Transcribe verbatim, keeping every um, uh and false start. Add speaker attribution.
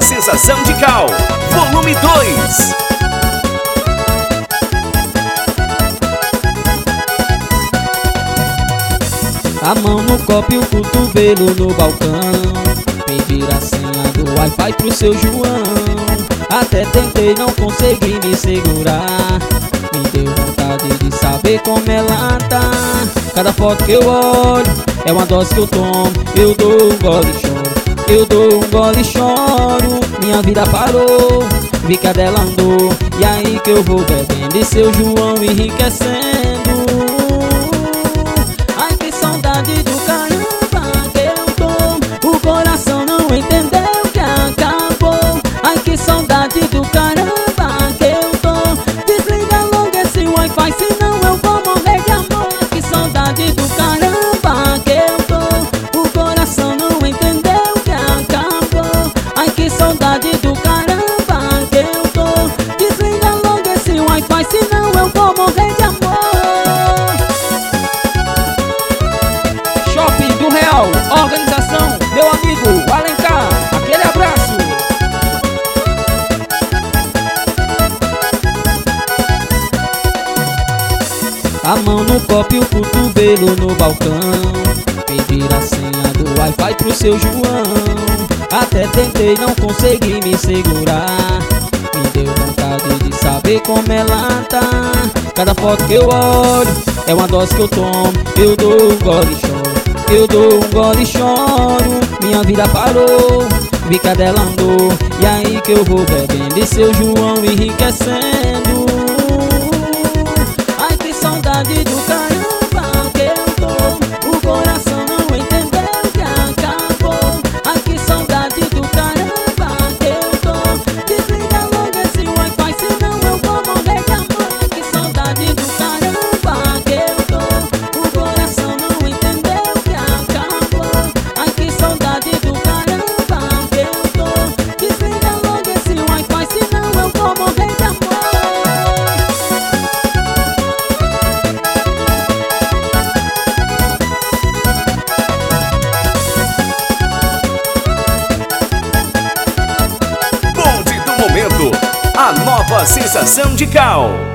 Speaker 1: nova sensação de cal, volume dois.
Speaker 2: A mão no copo e o cotovelo no balcão. Pedir a senha do Wi-Fi pro seu João. Até tentei, não consegui me segurar. Me deu vontade de saber como ela tá. Cada foto que eu olho é uma dose que eu tomo. Eu dou um gole e choro, eu dou um gole e choro. Minha vida parou, vi que a dela andou. E aí que eu vou bebendo e seu João enriquecendo. Ai, que saudade do caramba que eu tô. O coração não entendeu que acabou. Ai, que saudade do caramba que eu tô. Desliga logo esse Wi-Fi, senão eu vou morrer de amor. Que saudade do caramba que eu tô. O coração não entendeu que acabou. Ai, que saudade do caramba que eu tô. Desliga logo esse Wi-Fi, senão eu vou morrer de amor. Shopping do Real, organização, meu amigo Alencar, aquele abraço. A mão no copo e o cotovelo no balcão. Pedir a senha do Wi-Fi pro seu João. Até tentei, não consegui me segurar. Me deu vontade de saber como ela tá. Cada foto que eu olho é uma dose que eu tomo. Eu dou um gole e choro, eu dou um gole e choro. Minha vida parou, vi que a dela andou. E aí que eu vou bebendo e seu João enriquecendo. Ai, que saudade do caramba que eu tô. O coração não entendeu que acabou. Ai, que saudade do caramba que eu tô. Desliga logo esse Wi-Fi, senão eu vou morrer de amor. Que saudade do caramba que eu tô. O coração não entendeu que acabou. Ai, que saudade do caramba que eu tô. Desliga logo esse Wi-Fi, senão eu vou morrer de amor.
Speaker 1: Bonde do momento, a nova sensação de cal.